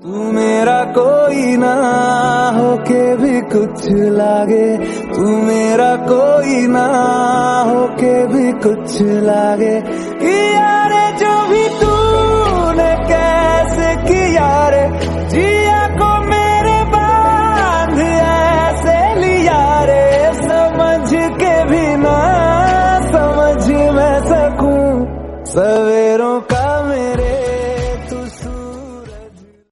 तू मेरा कोई ना होके भी कुछ लागे, तू मेरा कोई ना होके भी कुछ लागे। यार जो भी तूने कैसे किया रे, जिया को मेरे बांध ऐसे लिया रे, समझ के भी ना समझ मैं सकूं सवेरों का